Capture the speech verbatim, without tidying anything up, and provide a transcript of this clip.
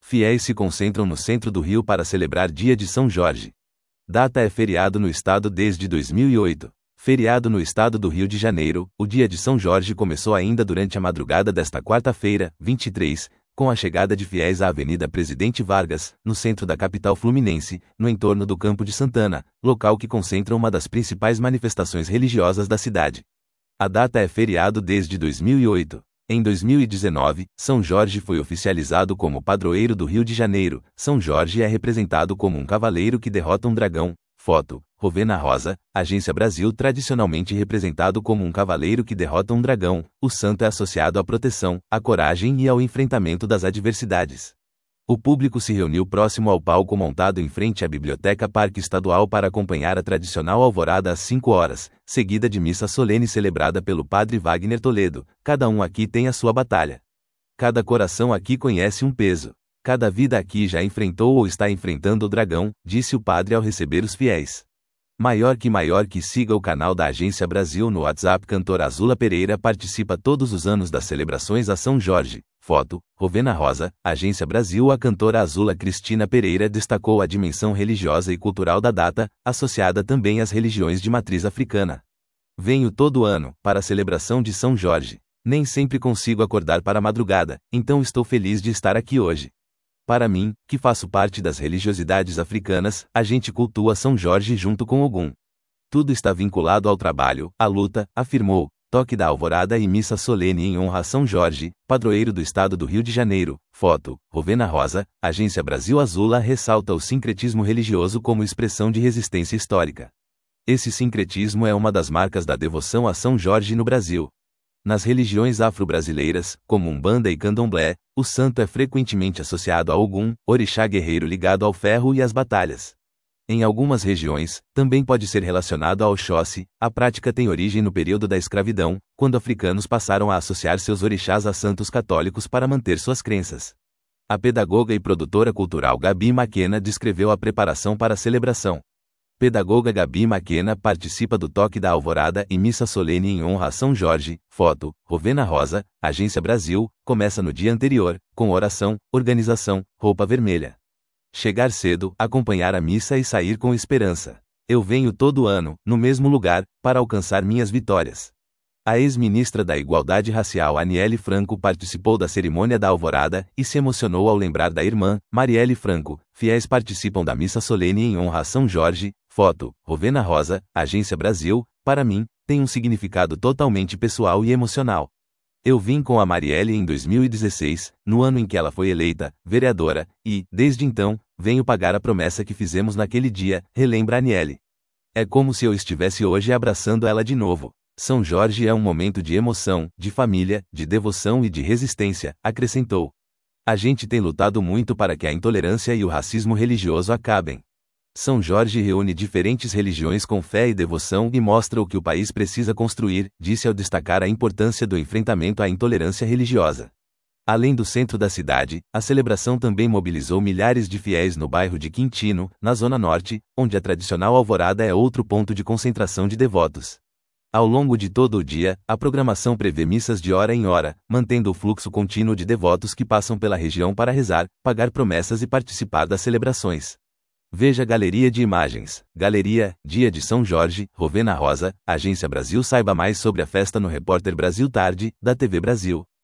Fiéis se concentram no centro do Rio para celebrar Dia de São Jorge. Data é feriado no estado desde dois mil e oito. Feriado no estado do Rio de Janeiro, o Dia de São Jorge começou ainda durante a madrugada desta quarta-feira, vinte e três, com a chegada de fiéis à Avenida Presidente Vargas, no centro da capital fluminense, no entorno do Campo de Santana, local que concentra uma das principais manifestações religiosas da cidade. A data é feriado desde dois mil e oito. Em dois mil e dezenove, São Jorge foi oficializado como padroeiro do Rio de Janeiro. São Jorge é representado como um cavaleiro que derrota um dragão. Foto: Rovena Rosa, Agência Brasil. Tradicionalmente representado como um cavaleiro que derrota um dragão, o santo é associado à proteção, à coragem e ao enfrentamento das adversidades. O público se reuniu próximo ao palco montado em frente à Biblioteca Parque Estadual para acompanhar a tradicional alvorada às cinco horas, seguida de missa solene celebrada pelo padre Wagner Toledo. Cada um aqui tem a sua batalha. Cada coração aqui conhece um peso. Cada vida aqui já enfrentou ou está enfrentando o dragão, disse o padre ao receber os fiéis. Maior que maior que siga o canal da Agência Brasil no WhatsApp. Cantora Azula Pereira participa todos os anos das celebrações a São Jorge. Foto: Rovena Rosa, Agência Brasil. A cantora Azula Cristina Pereira destacou a dimensão religiosa e cultural da data, associada também às religiões de matriz africana. Venho todo ano para a celebração de São Jorge. Nem sempre consigo acordar para a madrugada, então estou feliz de estar aqui hoje. Para mim, que faço parte das religiosidades africanas, a gente cultua São Jorge junto com Ogum. Tudo está vinculado ao trabalho, à luta, afirmou. Toque da alvorada e missa solene em honra a São Jorge, padroeiro do estado do Rio de Janeiro. Foto: Rovena Rosa, Agência Brasil. Azula ressalta o sincretismo religioso como expressão de resistência histórica. Esse sincretismo é uma das marcas da devoção a São Jorge no Brasil. Nas religiões afro-brasileiras, como Umbanda e Candomblé, o santo é frequentemente associado a Ogum, orixá guerreiro ligado ao ferro e às batalhas. Em algumas regiões, também pode ser relacionado ao Oxóssi. A prática tem origem no período da escravidão, quando africanos passaram a associar seus orixás a santos católicos para manter suas crenças. A pedagoga e produtora cultural Gabi Maquena descreveu a preparação para a celebração. Pedagoga Gabi Maquena participa do toque da alvorada e missa solene em honra a São Jorge. Foto: Rovena Rosa, Agência Brasil. Começa no dia anterior, com oração, organização, roupa vermelha. Chegar cedo, acompanhar a missa e sair com esperança. Eu venho todo ano, no mesmo lugar, para alcançar minhas vitórias. A ex-ministra da Igualdade Racial Aniele Franco participou da cerimônia da alvorada e se emocionou ao lembrar da irmã, Marielle Franco. Fiéis participam da missa solene em honra a São Jorge. Foto: Rovena Rosa, Agência Brasil. Para mim, tem um significado totalmente pessoal e emocional. Eu vim com a Marielle em dois mil e dezesseis, no ano em que ela foi eleita vereadora, e, desde então, venho pagar a promessa que fizemos naquele dia, relembra Aniele. É como se eu estivesse hoje abraçando ela de novo. São Jorge é um momento de emoção, de família, de devoção e de resistência, acrescentou. A gente tem lutado muito para que a intolerância e o racismo religioso acabem. São Jorge reúne diferentes religiões com fé e devoção e mostra o que o país precisa construir, disse ao destacar a importância do enfrentamento à intolerância religiosa. Além do centro da cidade, a celebração também mobilizou milhares de fiéis no bairro de Quintino, na Zona Norte, onde a tradicional alvorada é outro ponto de concentração de devotos. Ao longo de todo o dia, a programação prevê missas de hora em hora, mantendo o fluxo contínuo de devotos que passam pela região para rezar, pagar promessas e participar das celebrações. Veja Galeria de Imagens, Galeria, Dia de São Jorge, Rovena Rosa, Agência Brasil. Saiba mais sobre a festa no Repórter Brasil Tarde, da T V Brasil.